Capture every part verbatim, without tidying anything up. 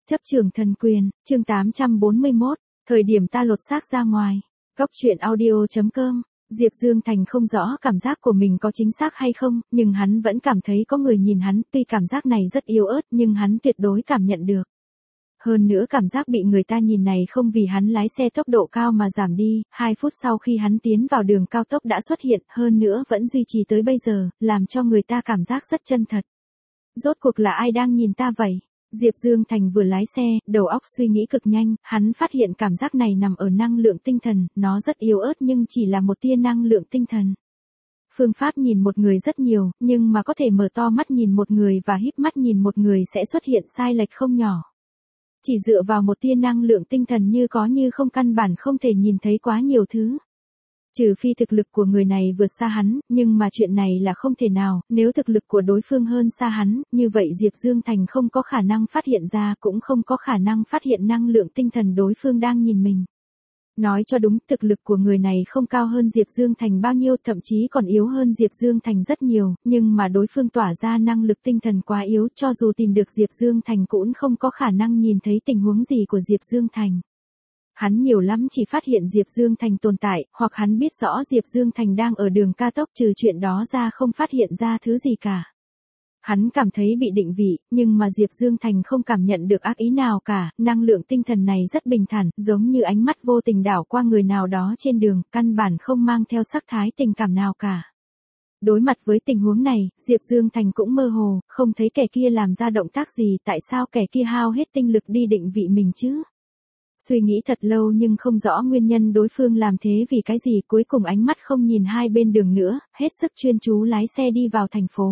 Chấp trường thần quyền, chương tám trăm bốn mươi mốt, thời điểm ta lột xác ra ngoài. Góc truyện audio.com. Diệp Dương Thành không rõ cảm giác của mình có chính xác hay không, nhưng hắn vẫn cảm thấy có người nhìn hắn, tuy cảm giác này rất yếu ớt nhưng hắn tuyệt đối cảm nhận được. Hơn nữa cảm giác bị người ta nhìn này không vì hắn lái xe tốc độ cao mà giảm đi, hai phút sau khi hắn tiến vào đường cao tốc đã xuất hiện, hơn nữa vẫn duy trì tới bây giờ, làm cho người ta cảm giác rất chân thật. Rốt cuộc là ai đang nhìn ta vậy? Diệp Dương Thành vừa lái xe, đầu óc suy nghĩ cực nhanh, hắn phát hiện cảm giác này nằm ở năng lượng tinh thần, nó rất yếu ớt nhưng chỉ là một tia năng lượng tinh thần. Phương pháp nhìn một người rất nhiều, nhưng mà có thể mở to mắt nhìn một người và híp mắt nhìn một người sẽ xuất hiện sai lệch không nhỏ. Chỉ dựa vào một tia năng lượng tinh thần như có như không căn bản không thể nhìn thấy quá nhiều thứ. Trừ phi thực lực của người này vượt xa hắn, nhưng mà chuyện này là không thể nào, nếu thực lực của đối phương hơn xa hắn, như vậy Diệp Dương Thành không có khả năng phát hiện ra cũng không có khả năng phát hiện năng lượng tinh thần đối phương đang nhìn mình. Nói cho đúng, thực lực của người này không cao hơn Diệp Dương Thành bao nhiêu, thậm chí còn yếu hơn Diệp Dương Thành rất nhiều, nhưng mà đối phương tỏa ra năng lực tinh thần quá yếu, cho dù tìm được Diệp Dương Thành cũng không có khả năng nhìn thấy tình huống gì của Diệp Dương Thành. Hắn nhiều lắm chỉ phát hiện Diệp Dương Thành tồn tại, hoặc hắn biết rõ Diệp Dương Thành đang ở đường cao tốc, trừ chuyện đó ra không phát hiện ra thứ gì cả. Hắn cảm thấy bị định vị, nhưng mà Diệp Dương Thành không cảm nhận được ác ý nào cả, năng lượng tinh thần này rất bình thản, giống như ánh mắt vô tình đảo qua người nào đó trên đường, căn bản không mang theo sắc thái tình cảm nào cả. Đối mặt với tình huống này, Diệp Dương Thành cũng mơ hồ, không thấy kẻ kia làm ra động tác gì, tại sao kẻ kia hao hết tinh lực đi định vị mình chứ? Suy nghĩ thật lâu nhưng không rõ nguyên nhân đối phương làm thế vì cái gì, cuối cùng ánh mắt không nhìn hai bên đường nữa, hết sức chuyên chú lái xe đi vào thành phố.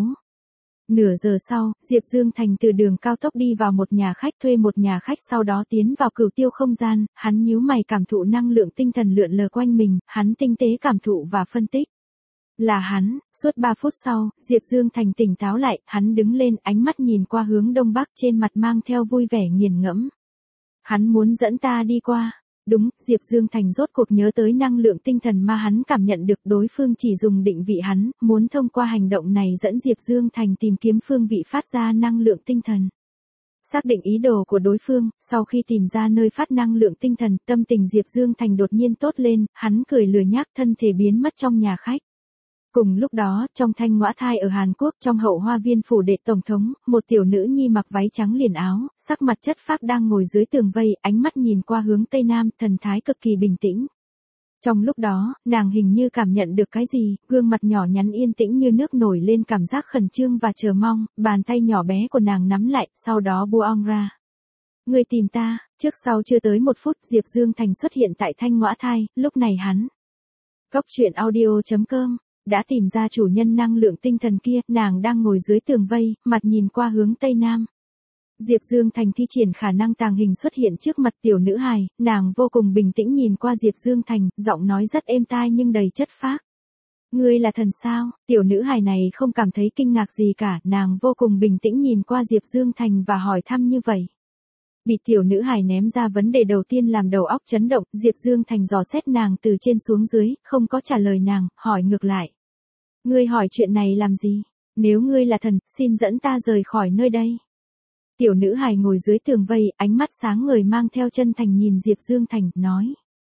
Nửa giờ sau, Diệp Dương Thành từ đường cao tốc đi vào một nhà khách, thuê một nhà khách, sau đó tiến vào cửu tiêu không gian, hắn nhíu mày cảm thụ năng lượng tinh thần lượn lờ quanh mình, hắn tinh tế cảm thụ và phân tích. Là hắn, suốt ba phút sau, Diệp Dương Thành tỉnh táo lại, hắn đứng lên, ánh mắt nhìn qua hướng đông bắc, trên mặt mang theo vui vẻ nghiền ngẫm. Hắn muốn dẫn ta đi qua. Đúng, Diệp Dương Thành rốt cuộc nhớ tới năng lượng tinh thần mà hắn cảm nhận được, đối phương chỉ dùng định vị hắn, muốn thông qua hành động này dẫn Diệp Dương Thành tìm kiếm phương vị phát ra năng lượng tinh thần. Xác định ý đồ của đối phương, sau khi tìm ra nơi phát năng lượng tinh thần, tâm tình Diệp Dương Thành đột nhiên tốt lên, hắn cười lười nhác, thân thể biến mất trong nhà khách. Cùng lúc đó, trong Thanh Ngõa Thai ở Hàn Quốc, trong hậu hoa viên phủ đệ tổng thống, một tiểu nữ nhi mặc váy trắng liền áo, sắc mặt chất phác đang ngồi dưới tường vây, ánh mắt nhìn qua hướng tây nam, thần thái cực kỳ bình tĩnh. Trong lúc đó, nàng hình như cảm nhận được cái gì, gương mặt nhỏ nhắn yên tĩnh như nước nổi lên cảm giác khẩn trương và chờ mong, bàn tay nhỏ bé của nàng nắm lại, sau đó buông ra. Người tìm ta, trước sau chưa tới một phút, Diệp Dương Thành xuất hiện tại Thanh Ngõa Thai, lúc này hắn. Góc truyện audio.com. Đã tìm ra chủ nhân năng lượng tinh thần kia, nàng đang ngồi dưới tường vây, mặt nhìn qua hướng tây nam. Diệp Dương Thành thi triển khả năng tàng hình xuất hiện trước mặt tiểu nữ hài, nàng vô cùng bình tĩnh nhìn qua Diệp Dương Thành, giọng nói rất êm tai nhưng đầy chất phác. Ngươi là thần sao? Tiểu nữ hài này không cảm thấy kinh ngạc gì cả, nàng vô cùng bình tĩnh nhìn qua Diệp Dương Thành và hỏi thăm như vậy. Bị tiểu nữ hài ném ra vấn đề đầu tiên làm đầu óc chấn động, Diệp Dương Thành dò xét nàng từ trên xuống dưới, không có trả lời nàng, hỏi ngược lại. Ngươi hỏi chuyện này làm gì? Nếu ngươi là thần, xin dẫn ta rời khỏi nơi đây. Tiểu nữ hài ngồi dưới tường vây, ánh mắt sáng ngời mang theo chân thành nhìn Diệp Dương Thành, nói.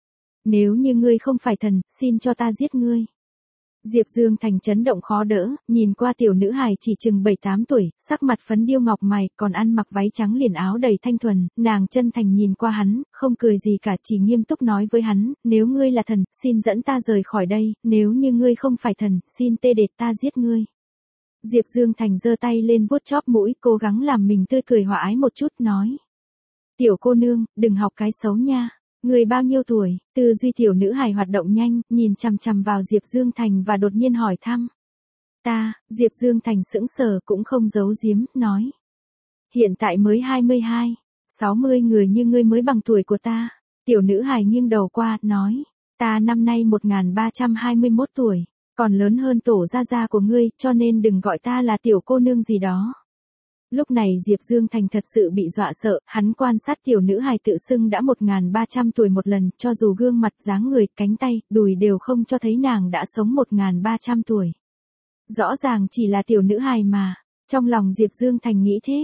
Nếu như ngươi không phải thần, xin cho ta giết ngươi. Diệp Dương Thành chấn động khó đỡ, nhìn qua tiểu nữ hài chỉ chừng bảy tám tuổi, sắc mặt phấn điêu ngọc mày, còn ăn mặc váy trắng liền áo đầy thanh thuần, nàng chân thành nhìn qua hắn, không cười gì cả, chỉ nghiêm túc nói với hắn, nếu ngươi là thần, xin dẫn ta rời khỏi đây, nếu như ngươi không phải thần, xin tê đệt ta giết ngươi. Diệp Dương Thành giơ tay lên vuốt chóp mũi, cố gắng làm mình tươi cười hòa ái một chút, nói. Tiểu cô nương, đừng học cái xấu nha. Người bao nhiêu tuổi? Tư duy tiểu nữ hài hoạt động nhanh, nhìn chằm chằm vào Diệp Dương Thành và đột nhiên hỏi thăm. Ta, Diệp Dương Thành sững sờ cũng không giấu giếm, nói. Hiện tại mới hai mươi hai, sáu mươi người như ngươi mới bằng tuổi của ta. Tiểu nữ hài nghiêng đầu qua, nói. Ta năm nay một nghìn ba trăm hai mươi mốt tuổi, còn lớn hơn tổ gia gia của ngươi, cho nên đừng gọi ta là tiểu cô nương gì đó. Lúc này Diệp Dương Thành thật sự bị dọa sợ, hắn quan sát tiểu nữ hài tự xưng đã một nghìn ba trăm tuổi một lần, cho dù gương mặt, dáng người, cánh tay, đùi đều không cho thấy nàng đã sống một nghìn ba trăm tuổi. Rõ ràng chỉ là tiểu nữ hài mà, trong lòng Diệp Dương Thành nghĩ thế.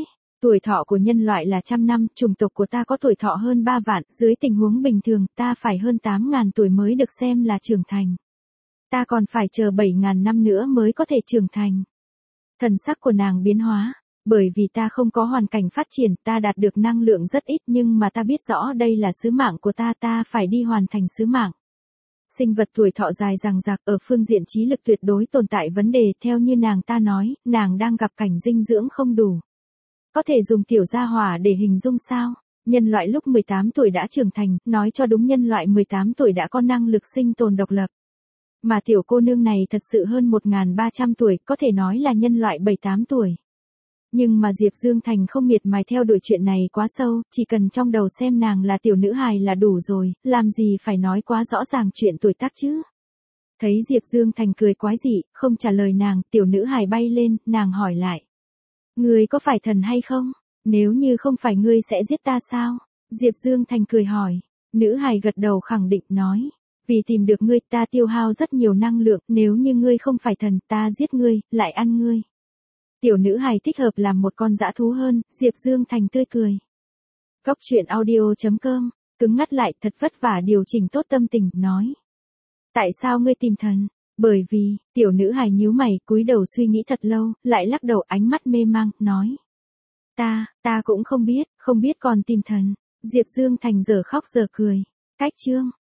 Tuổi thọ của nhân loại là trăm năm, chủng tộc của ta có tuổi thọ hơn ba vạn, dưới tình huống bình thường, ta phải hơn tám ngàn tuổi mới được xem là trưởng thành. Ta còn phải chờ bảy ngàn năm nữa mới có thể trưởng thành. Thần sắc của nàng biến hóa, bởi vì ta không có hoàn cảnh phát triển, ta đạt được năng lượng rất ít nhưng mà ta biết rõ đây là sứ mạng của ta, ta phải đi hoàn thành sứ mạng. Sinh vật tuổi thọ dài dằng dặc ở phương diện trí lực tuyệt đối tồn tại vấn đề, theo như nàng ta nói, nàng đang gặp cảnh dinh dưỡng không đủ. Có thể dùng tiểu gia hỏa để hình dung sao? Nhân loại lúc mười tám tuổi đã trưởng thành, nói cho đúng nhân loại mười tám tuổi đã có năng lực sinh tồn độc lập. Mà tiểu cô nương này thật sự hơn một nghìn ba trăm tuổi, có thể nói là nhân loại bảy tám tuổi. Nhưng mà Diệp Dương Thành không miệt mài theo đuổi chuyện này quá sâu, chỉ cần trong đầu xem nàng là tiểu nữ hài là đủ rồi, làm gì phải nói quá rõ ràng chuyện tuổi tác chứ. Thấy Diệp Dương Thành cười quái dị, không trả lời nàng, tiểu nữ hài bay lên, nàng hỏi lại. Ngươi có phải thần hay không? Nếu như không phải ngươi sẽ giết ta sao? Diệp Dương Thành cười hỏi. Nữ hài gật đầu khẳng định nói. Vì tìm được ngươi ta tiêu hao rất nhiều năng lượng, nếu như ngươi không phải thần ta giết ngươi, lại ăn ngươi. Tiểu nữ hài thích hợp làm một con dã thú hơn, Diệp Dương Thành tươi cười. Cốc truyện audio chấm com, cứng ngắt lại thật vất vả điều chỉnh tốt tâm tình, nói. Tại sao ngươi tìm thần? Bởi vì, tiểu nữ hài nhíu mày, cúi đầu suy nghĩ thật lâu, lại lắc đầu ánh mắt mê mang, nói. Ta, ta cũng không biết, không biết còn tìm thần. Diệp Dương Thành giờ khóc giờ cười. Cách chương.